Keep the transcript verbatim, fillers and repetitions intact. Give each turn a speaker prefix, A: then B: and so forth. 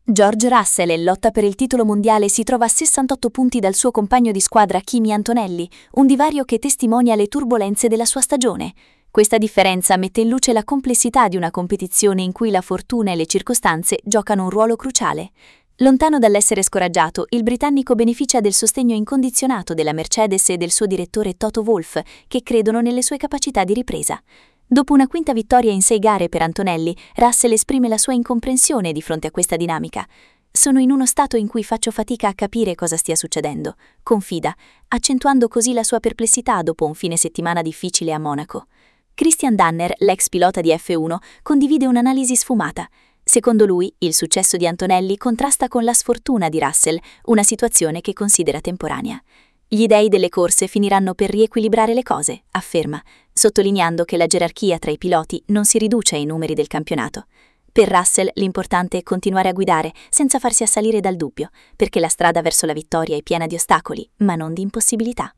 A: George Russell, in lotta per il titolo mondiale, si trova a sessantotto punti dal suo compagno di squadra Kimi Antonelli, un divario che testimonia le turbolenze della sua stagione. Questa differenza mette in luce la complessità di una competizione in cui la fortuna e le circostanze giocano un ruolo cruciale. Lontano dall'essere scoraggiato, il britannico beneficia del sostegno incondizionato della Mercedes e del suo direttore Toto Wolff, che credono nelle sue capacità di ripresa. Dopo una quinta vittoria in sei gare per Antonelli, Russell esprime la sua incomprensione di fronte a questa dinamica. «Sono in uno stato in cui faccio fatica a capire cosa stia succedendo», confida, accentuando così la sua perplessità dopo un fine settimana difficile a Monaco. Christian Danner, l'ex pilota di F uno, condivide un'analisi sfumata. Secondo lui, il successo di Antonelli contrasta con la sfortuna di Russell, una situazione che considera temporanea. Gli dei delle corse finiranno per riequilibrare le cose, afferma, sottolineando che la gerarchia tra i piloti non si riduce ai numeri del campionato. Per Russell l'importante è continuare a guidare senza farsi assalire dal dubbio, perché la strada verso la vittoria è piena di ostacoli, ma non di impossibilità.